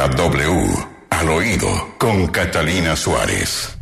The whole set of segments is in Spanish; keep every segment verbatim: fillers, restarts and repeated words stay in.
la W, al oído, con Catalina Suárez.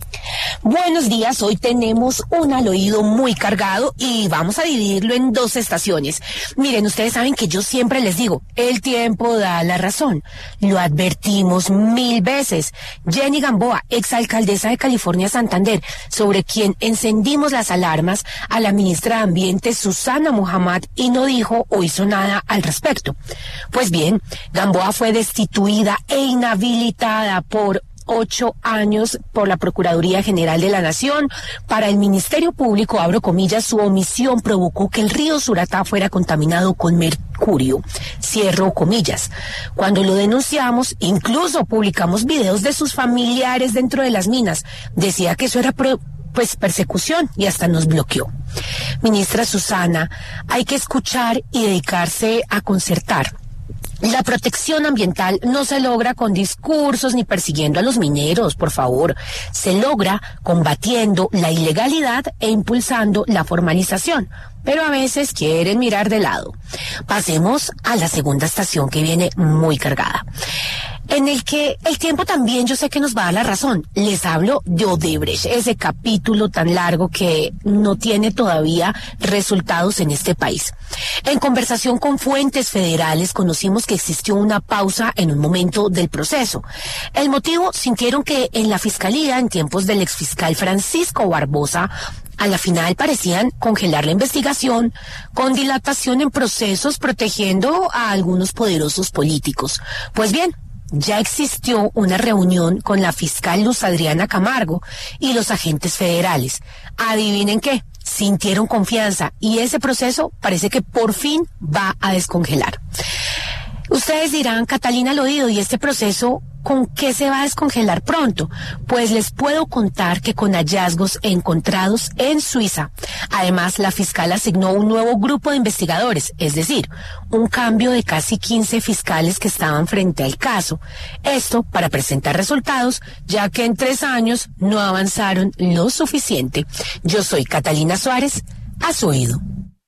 Buenos días, hoy tenemos un al oído muy cargado y vamos a dividirlo en dos estaciones. Miren, ustedes saben que yo siempre les digo, el tiempo da la razón. Lo advertimos mil veces. Jenny Gamboa, exalcaldesa de California Santander, sobre quien encendimos las alarmas a la ministra de Ambiente Susana Muhammad y no dijo o hizo nada al respecto. Pues bien, Gamboa fue destituida e inhabilitada por ocho años por la Procuraduría General de la Nación. Para el Ministerio Público, abro comillas, su omisión provocó que el río Suratá fuera contaminado con mercurio. Cierro comillas. Cuando lo denunciamos, incluso publicamos videos de sus familiares dentro de las minas. Decía que eso era pro pues persecución y hasta nos bloqueó. Ministra Susana, hay que escuchar y dedicarse a concertar. La protección ambiental no se logra con discursos ni persiguiendo a los mineros, por favor. Se logra combatiendo la ilegalidad e impulsando la formalización. Pero a veces quieren mirar de lado. Pasemos a la segunda estación que viene muy cargada, en el que el tiempo también yo sé que nos va a dar la razón. Les hablo de Odebrecht, ese capítulo tan largo que no tiene todavía resultados en este país. En conversación con fuentes federales conocimos que existió una pausa en un momento del proceso. El motivo, sintieron que en la fiscalía, en tiempos del exfiscal Francisco Barbosa, a la final parecían congelar la investigación con dilatación en procesos protegiendo a algunos poderosos políticos. Pues bien, ya existió una reunión con la fiscal Luz Adriana Camargo y los agentes federales. Adivinen qué, sintieron confianza y ese proceso parece que por fin va a descongelar. Ustedes dirán, Catalina al oído, ¿y este proceso con qué se va a descongelar pronto? Pues les puedo contar que con hallazgos encontrados en Suiza. Además, la fiscal asignó un nuevo grupo de investigadores, es decir, un cambio de casi quince fiscales que estaban frente al caso. Esto para presentar resultados, ya que en tres años no avanzaron lo suficiente. Yo soy Catalina Suárez, a su oído.